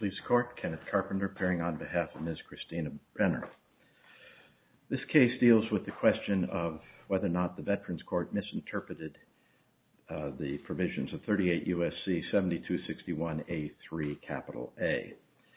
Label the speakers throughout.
Speaker 1: please the Court. Kenneth Carpenter, appearing on behalf of Ms. Christina Benner. This case deals with the question of whether or not the Veterans Court misinterpreted the provisions of 38 U.S.C. 7261A3 capital A.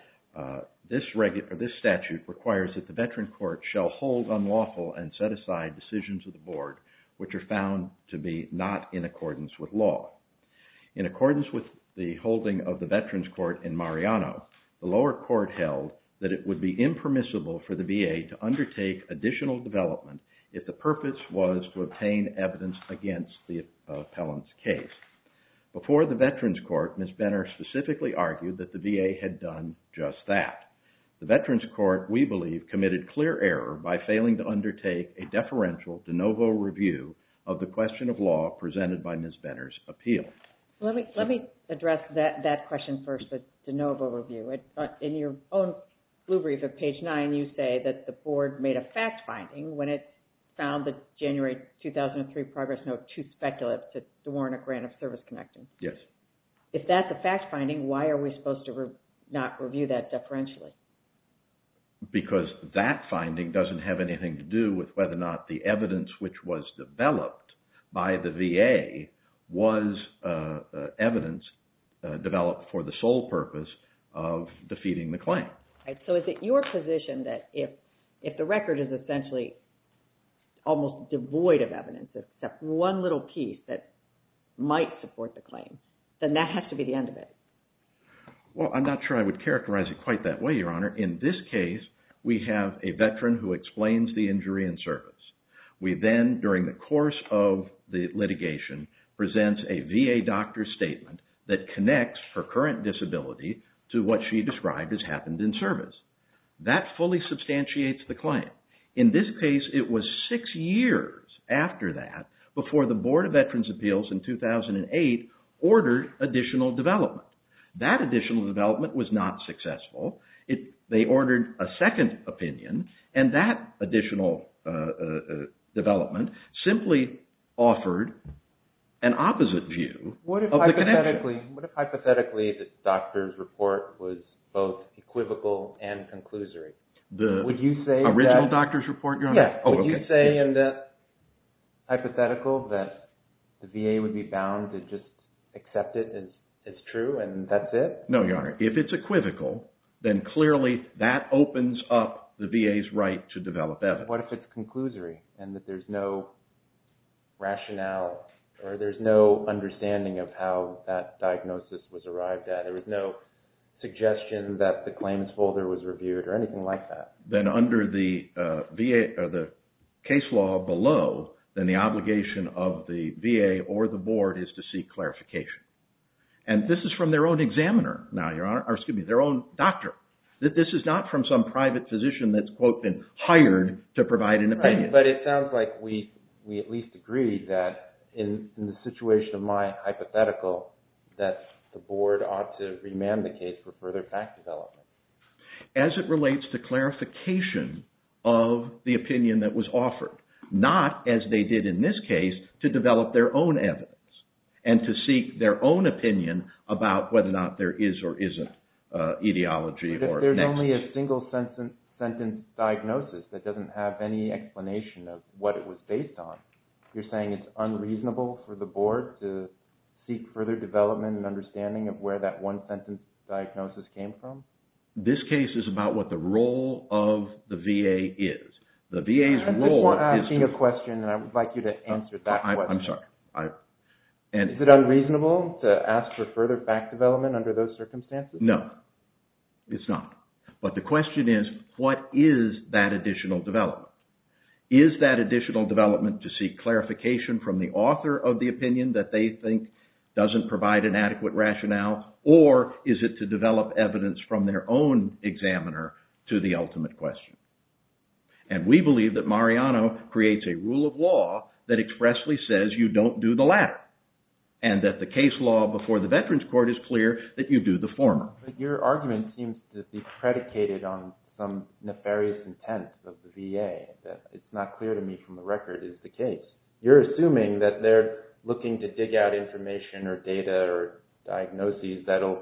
Speaker 1: This statute requires that the Veterans Court shall hold unlawful and set aside decisions of the Board which are found to be not in accordance with law. In accordance with the holding of the Veterans Court in Mariano, the lower court held that it would be impermissible for the VA to undertake additional development if the purpose was to obtain evidence against the appellant's case. Before the Veterans Court, Ms. Benner specifically argued that the VA had done just that. The Veterans Court, we believe, committed clear error by failing to undertake a deferential de novo review of the question of law presented by Ms. Benner's appeal.
Speaker 2: Let me address that question first, the de novo review. In your own blue brief at page 9, you say that the Board made a fact finding when it found the January 2003 progress note too speculative to warrant a grant of service connection.
Speaker 1: Yes.
Speaker 2: If that's a fact finding, why are we supposed to not review that deferentially?
Speaker 1: Because that finding doesn't have anything to do with whether or not the evidence which was developed by the VA was evidence developed for the sole purpose of defeating the claim.
Speaker 2: Right. So is it your position that if the record is essentially almost devoid of evidence, except one little piece that might support the claim, then that has to be the end of it?
Speaker 1: Well, I'm not sure I would characterize it quite that way, Your Honor. In this case, we have a veteran who explains the injury in service. We then, during the course of the litigation, presents a VA doctor's statement that connects her current disability to what she described as happened in service. That fully substantiates the claim. In this case, it was 6 years after that before the Board of Veterans' Appeals in 2008 ordered additional development. That additional development was not successful. They ordered a second opinion, and that additional development simply offered an opposite view of the connection.
Speaker 3: What if hypothetically the doctor's report was both equivocal and conclusory? Would you say
Speaker 1: original doctor's report, Your Honor?
Speaker 3: Yes. Would you say in that hypothetical that the VA would be bound to just accept it as true and that's it?
Speaker 1: No, Your Honor. If it's equivocal, then clearly that opens up the VA's right to develop evidence.
Speaker 3: What if it's conclusory and that there's no rationale or there's no understanding of how that diagnosis was arrived at? There was no suggestion that the claims folder was reviewed or anything like that? Then
Speaker 1: under the VA or the case law below, then the obligation of the VA or the board is to seek clarification. And this is from their own examiner now, Your Honor, or excuse me, their own doctor. This is not from some private physician that's, quote, been hired to provide an opinion.
Speaker 3: Right, but it sounds like we at least agreed that in the situation of my hypothetical that the board ought to remand the case for further fact development.
Speaker 1: As it relates to clarification of the opinion that was offered, not as they did in this case to develop their own evidence and to seek their own opinion about whether or not there is or isn't etiology or
Speaker 3: if there's
Speaker 1: nexus.
Speaker 3: only a single sentence diagnosis that doesn't have any explanation of what it was based on, you're saying it's unreasonable for the board to seek further development and understanding of where that one sentence diagnosis came from?
Speaker 1: This case is about what the role of the VA is. The VA's role is...
Speaker 3: I'm asking a question and I would like you to answer that question.
Speaker 1: I'm sorry.
Speaker 3: Is it unreasonable to ask for further fact development under those circumstances?
Speaker 1: No, it's not. But the question is, what is that additional development? Is that additional development to seek clarification from the author of the opinion that they think doesn't provide an adequate rationale, or is it to develop evidence from their own examiner to the ultimate question? And we believe that Mariano creates a rule of law that expressly says you don't do the latter, and that the case law before the Veterans Court is clear that you do the former.
Speaker 3: But your argument seems to be predicated on some nefarious intent of the VA that it's not clear to me from the record is the case. You're assuming that they're looking to dig out information or data or diagnoses that'll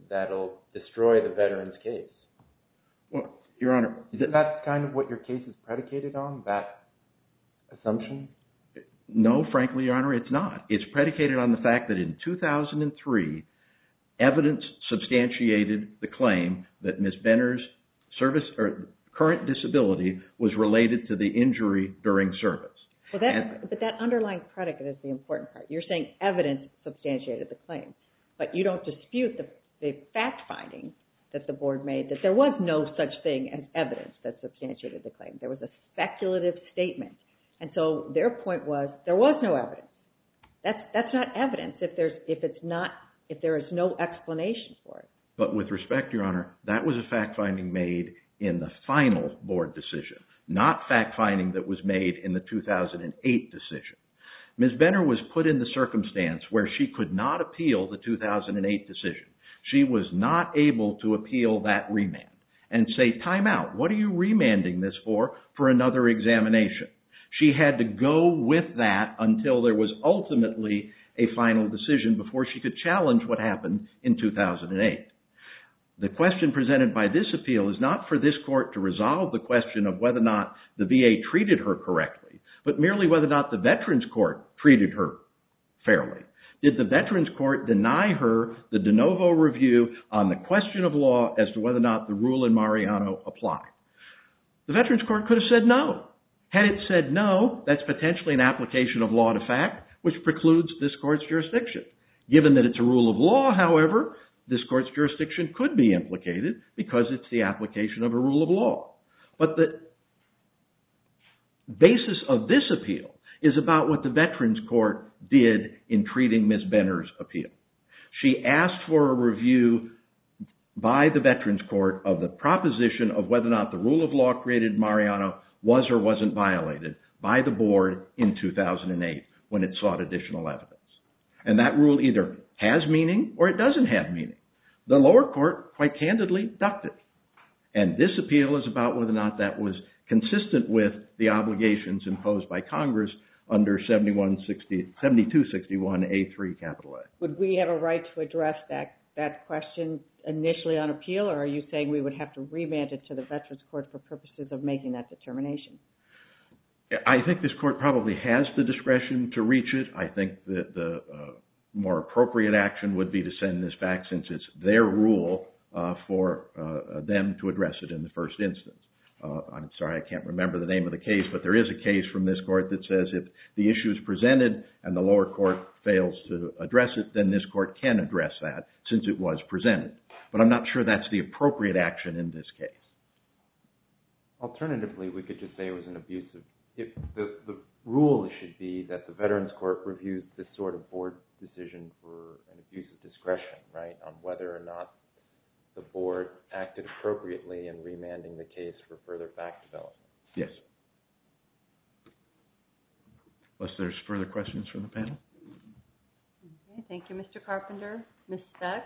Speaker 3: that'll destroy the veteran's case.
Speaker 1: Well, Your Honor,
Speaker 3: that's kind of what your case is predicated on, that assumption?
Speaker 1: No, frankly, Your Honor, it's not. It's predicated on the fact that in 2003, evidence substantiated the claim that Ms. Benner's service or current disability was related to the injury during service.
Speaker 2: Well, but that underlying predicate is the important part. You're saying evidence substantiated the claim, but you don't dispute the fact-finding that the board made that there was no such thing as evidence that substantiated the claim. There was a speculative statement. And so their point was there was no evidence. That's not evidence if there is no explanation for it.
Speaker 1: But with respect, Your Honor, that was a fact-finding made in the final board decision, not fact-finding that was made in the 2008 decision. Ms. Benner was put in the circumstance where she could not appeal the 2008 decision. She was not able to appeal that remand and say, time out, what are you remanding this for another examination? She had to go with that until there was ultimately a final decision before she could challenge what happened in 2008. The question presented by this appeal is not for this court to resolve the question of whether or not the VA treated her correctly, but merely whether or not the Veterans Court treated her fairly. Did the Veterans Court deny her the de novo review on the question of law as to whether or not the rule in Mariano applied? The Veterans Court could have said no. Had it said no, that's potentially an application of law to fact, which precludes this court's jurisdiction. Given that it's a rule of law, however, this court's jurisdiction could be implicated because it's the application of a rule of law. But the basis of this appeal is about what the Veterans Court did in treating Ms. Benner's appeal. She asked for a review by the Veterans Court of the proposition of whether or not the rule of law created in Mariano was or wasn't violated by the board in 2008 when it sought additional evidence. And that rule either has meaning or it doesn't have meaning. The lower court, quite candidly, ducked it. And this appeal is about whether or not that was consistent with the obligations imposed by Congress under 7261A3 capital A.
Speaker 2: Would we have a right to address that question initially on appeal, or are you saying we would have to remand it to the Veterans Court for purposes of making that determination?
Speaker 1: I think this court probably has the discretion to reach it. I think that the more appropriate action would be to send this back since it's their rule for them to address it in the first instance. I'm sorry, I can't remember the name of the case, but there is a case from this court that says if the issue is presented and the lower court fails to address it, then this court can address that since it was presented. But I'm not sure that's the appropriate action in this case.
Speaker 3: Alternatively, we could just say it was an abuse of... The rule should be that the Veterans Court reviews this sort of board decision for an abuse of discretion, right, on whether or not the board acted appropriately in remanding the case for further fact development.
Speaker 1: Yes. Unless there's further questions from the panel.
Speaker 4: Okay, thank you, Mr. Carpenter. Ms. Speck?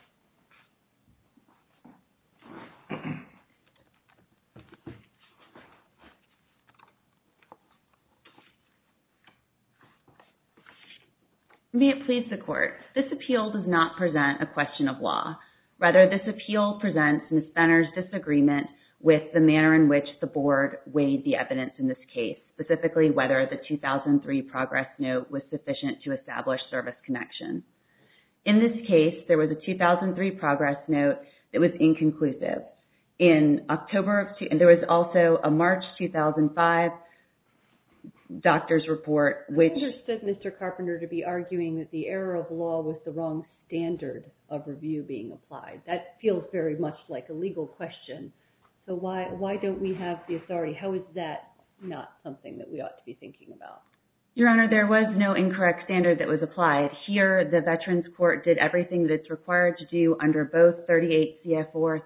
Speaker 5: May it please the Court, this appeal does not present a question of law. Rather, this appeal presents Ms. Benner's disagreement with the manner in which the board weighed the evidence in this case, specifically whether the 2003 progress note was sufficient to establish service connection. In this case, there was a 2003 progress note that was inconclusive. In October and there was also a March 2005 doctor's report, which...
Speaker 4: I understood Mr. Carpenter to be arguing that the error of law was the wrong standard of review being applied. That feels very much like a legal question. So why don't we have the authority? How is that not something that we ought to be thinking about?
Speaker 5: Your Honor, there was no incorrect standard that was applied. Here, the Veterans Court did everything that it's required to do under both 38 CFR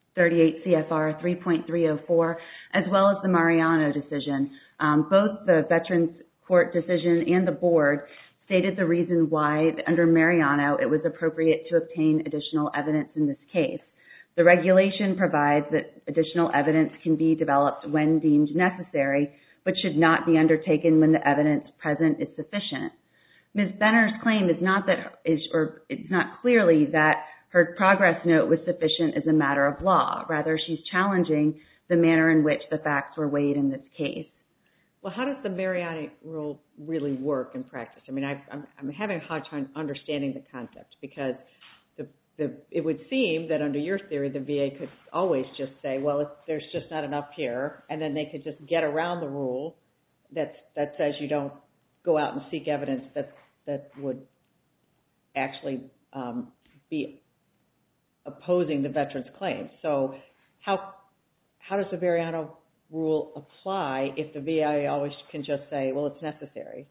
Speaker 5: 3.304 as well as the Mariano decision. Both the Veterans Court decision and the board stated the reason why under Mariano it was appropriate to obtain additional evidence in this case. The regulation provides that additional evidence can be developed when deemed necessary, but should not be undertaken when the evidence present is sufficient. Ms. Benner's claim is not clearly that her progress note was sufficient as a matter of law. Rather, she's challenging the manner in which the facts were weighed in this case.
Speaker 2: Well, how does the Mariani rule really work in practice? I mean, I'm having a hard time understanding the concept because it would seem that under your theory, the VA could always just say, well, there's just not enough here, and then they could just get around the rule that says you don't go out and seek evidence that would actually be opposing the veteran's claim. So how does the Mariani rule apply if the VA always can just say, well, it's necessary,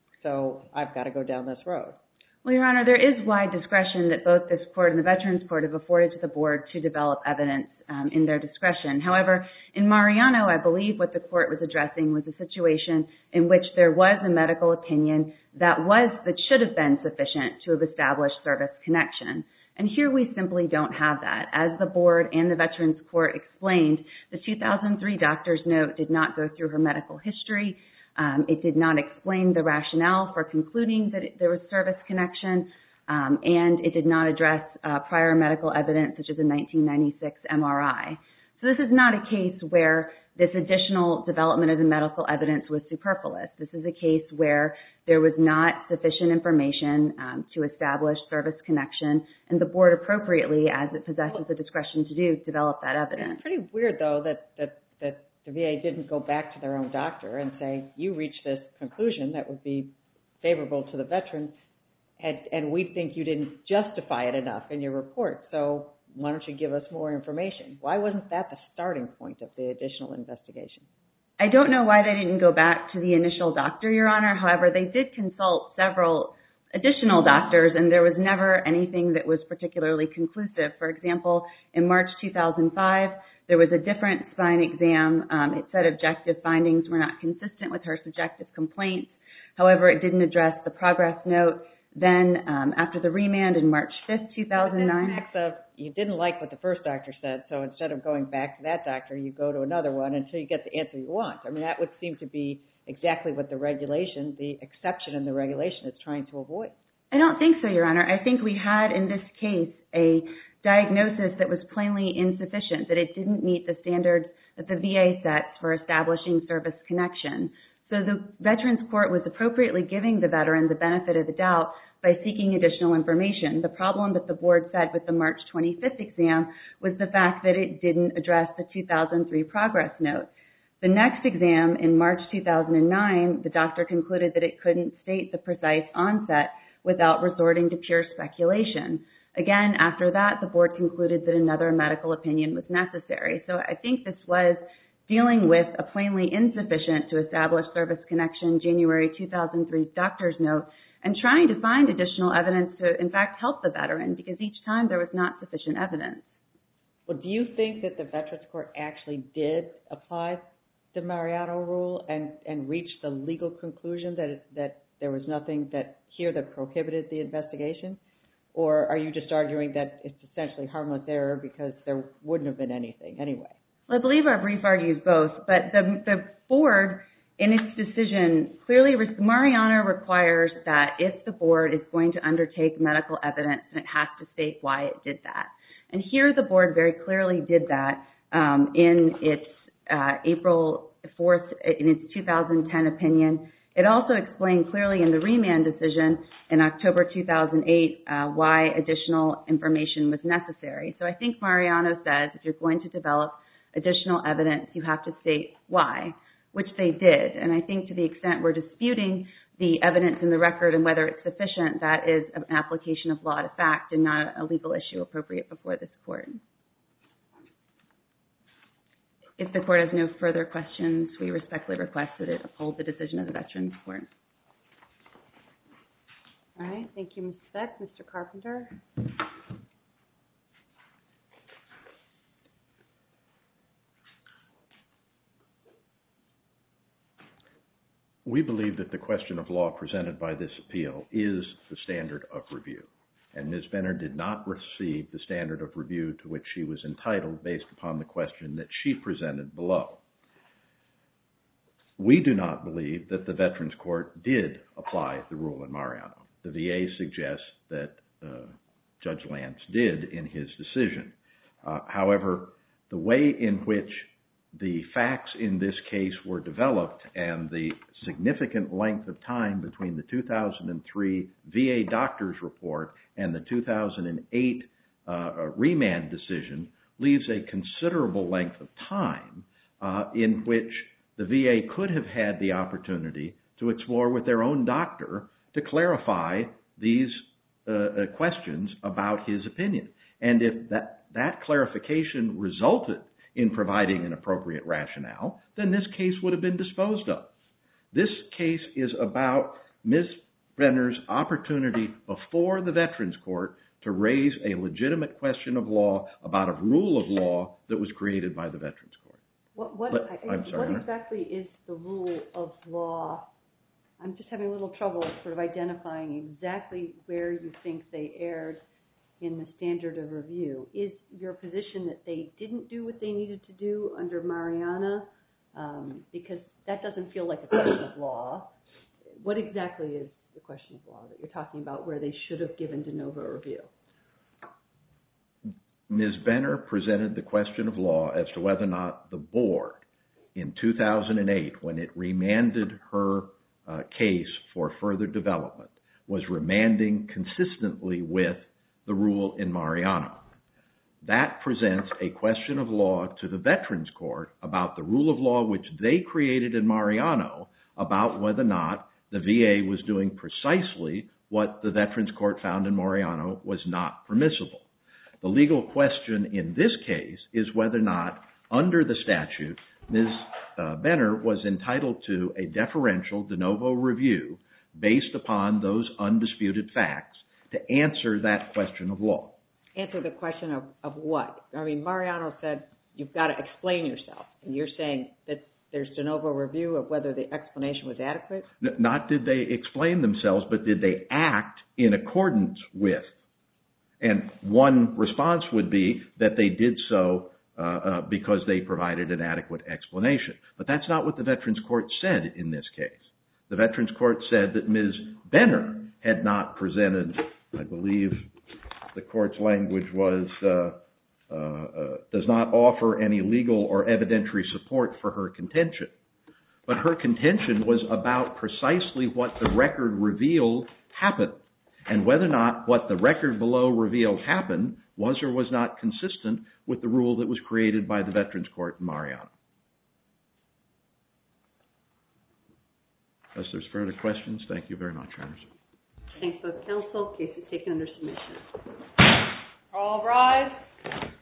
Speaker 2: so I've got to go down this road?
Speaker 5: Well, Your Honor, there is wide discretion that both this court and the Veterans Court have afforded to the board to develop evidence in their discretion. However, in Mariano, I believe what the court was addressing was a situation in which there was a medical opinion that should have been sufficient to have established service connection. And here we simply don't have that. As the board and the Veterans Court explained, the 2003 doctor's note did not go through her medical history. It did not explain the rationale for concluding that there was service connection, and it did not address prior medical evidence such as a 1996 MRI. So this is not a case where this additional development of the medical evidence was superfluous. This is a case where there was not sufficient information to establish service connection, and the board appropriately, as it possesses the discretion to do, develop that evidence.
Speaker 2: It's pretty weird, though, that the VA didn't go back to their own doctor and say, you reached this conclusion that would be favorable to the veteran, and we think you didn't justify it enough in your report, so why don't you give us more information? Why wasn't that the starting point of the additional investigation?
Speaker 5: I don't know why they didn't go back to the initial doctor, Your Honor. However, they did consult several additional doctors, and there was never anything that was particularly conclusive. For example, in March 2005, there was a different spine exam. It said objective findings were not consistent with her subjective complaints. However, it didn't address the progress note. Then, after the remand in March 5th, 2009...
Speaker 2: You didn't like what the first doctor said, so instead of going back to that doctor, you go to another one until you get the answer you want. I mean, that would seem to be exactly what the regulation, the exception in the regulation, is trying to avoid.
Speaker 5: I don't think so, Your Honor. I think we had, in this case, a diagnosis that was plainly insufficient, that it didn't meet the standards that the VA sets for establishing service connection. So the Veterans Court was appropriately giving the veteran the benefit of the doubt by seeking additional information. The problem that the board said with the March 25th exam was the fact that it didn't address the 2003 progress note. The next exam, in March 2009, the doctor concluded that it couldn't state the precise onset without resorting to pure speculation. Again, after that, the board concluded that another medical opinion was necessary. So I think this was dealing with a plainly insufficient to establish service connection January 2003 doctor's note and trying to find additional evidence to, in fact, help the veteran, because each time there was not sufficient evidence.
Speaker 2: Well, do you think that the Veterans Court actually did apply the Mariano rule and reach the legal conclusion that there was nothing here that prohibited the investigation? Or are you just arguing that it's essentially harmless error because there wouldn't have been anything anyway?
Speaker 5: Well, I believe our brief argues both, but the board, in its decision, clearly, Mariano requires that if the board is going to undertake medical evidence, then it has to state why it did that. And here the board very clearly did that in its April 4th, in its 2010 opinion. It also explained clearly in the remand decision in October 2008 why additional information was necessary. So I think Mariano says if you're going to develop additional evidence, you have to state why, which they did. And I think to the extent we're disputing the evidence in the record and whether it's sufficient, that is an application of law to fact and not a legal issue appropriate before this court. If the court has no further questions, we respectfully request that it uphold the decision of the Veterans Court.
Speaker 4: All right. Thank you, Ms. Beck. Mr. Carpenter?
Speaker 1: We believe that the question of law presented by this appeal is the standard of review, and Ms. Benner did not receive the standard of review to which she was entitled based upon the question that she presented below. We do not believe that the Veterans Court did apply the rule in Mariano. The VA suggests that Judge Lance did in his decision. However, the way in which the facts in this case were developed and the significant length of time between the 2003 VA doctor's report and the 2008 remand decision leaves a considerable length of time in which the VA could have had the opportunity to explore with their own doctor to clarify these questions about his opinion. And if that clarification resulted in providing an appropriate rationale, then this case would have been disposed of. This case is about Ms. Benner's opportunity before the Veterans Court to raise a legitimate question of law about a rule of law that was created by the Veterans Court.
Speaker 4: What exactly is the rule of law? I'm just having a little trouble sort of identifying exactly where you think they erred in the standard of review. Is your position that they didn't do what they needed to do under Mariana? Because that doesn't feel like a question of law. What exactly is the question of law that you're talking about where they should have given de novo review?
Speaker 1: Ms. Benner presented the question of law as to whether or not the board in 2008, when it remanded her case for further development, was remanding consistently with the rule in Mariano. That presents a question of law to the Veterans Court about the rule of law which they created in Mariano about whether or not the VA was doing precisely what the Veterans Court found in Mariano was not permissible. The legal question in this case is whether or not, under the statute, Ms. Benner was entitled to a deferential de novo review based upon those undisputed facts to answer that question of law.
Speaker 2: Answer the question of what? I mean, Mariano said you've got to explain yourself. And you're saying that there's de novo review of whether the explanation was adequate?
Speaker 1: Not did they explain themselves, but did they act in accordance with. And one response would be that they did so because they provided an adequate explanation. But that's not what the Veterans Court said in this case. The Veterans Court said that Ms. Benner had not presented, I believe the court's language was, does not offer any legal or evidentiary support for her contention. But her contention was about precisely what the record revealed happened, and whether or not what the record below revealed happened was or was not consistent with the rule that was created by the Veterans Court in Mariano. Unless there's further questions, thank you very much, Your Honors.
Speaker 4: Thanks, both counsel. Case is taken under submission.
Speaker 2: All rise.